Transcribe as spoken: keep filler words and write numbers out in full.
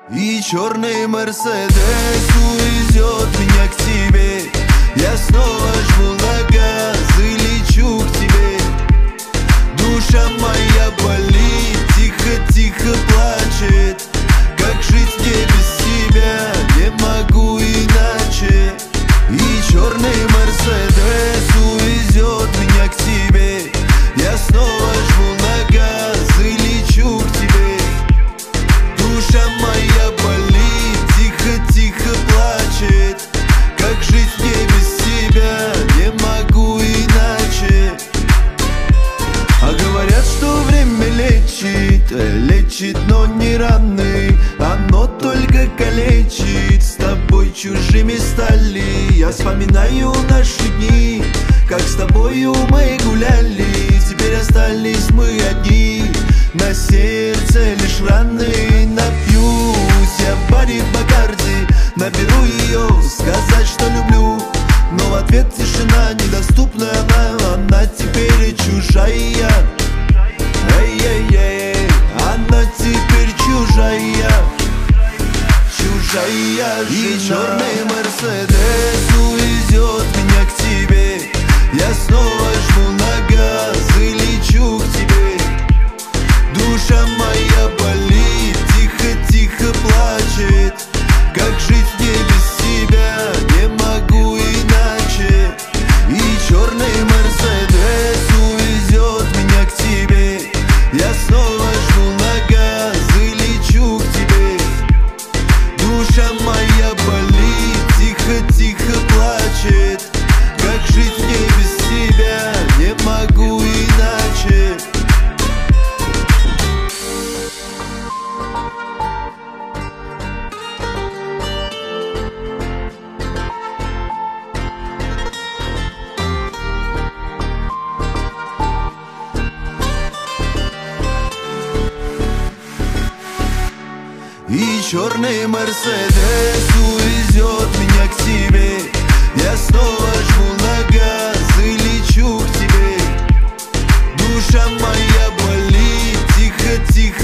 И черный Мерседес увезет меня к тебе. Я снова жму на газ и лечу к тебе. Душа моя болит, тихо-тихо плачет. Как жить мне без тебя, не могу иначе. И черный Мерседес увезет меня к тебе. Я снова жму на газ и лечу к тебе. Душа моя болит, тихо-тихо плачет. Как жить мне без тебя, не могу иначе. А говорят, что время лечит, лечит, но не раны. Оно только калечит, с тобой чужими стали. Я вспоминаю наши дни, как с тобою мы гуляли. Теперь остались мы одни, на сердце лишь раны. Напьюсь я Барри Бакарди, наберу ее, сказать, что люблю. Но в ответ тишина, недоступная она. Она теперь чужая. Эй-эй-эй, она теперь чужая. Чужая жена. И черный Мерседес увезет меня к тебе. Я снова жму на газ и лечу к тебе. Душа моя болит, тихо-тихо плачет. Как жить мне без тебя, не могу иначе. И черный Мерседес увезет меня к тебе. Я снова жму на газ и лечу к тебе. Душа моя болит, тихо-тихо плачет. Как жить мне без тебя, не могу иначе. И черный Мерседес увезет меня к тебе. Я снова жму на газ и лечу к тебе. Душа моя болит, тихо-тихо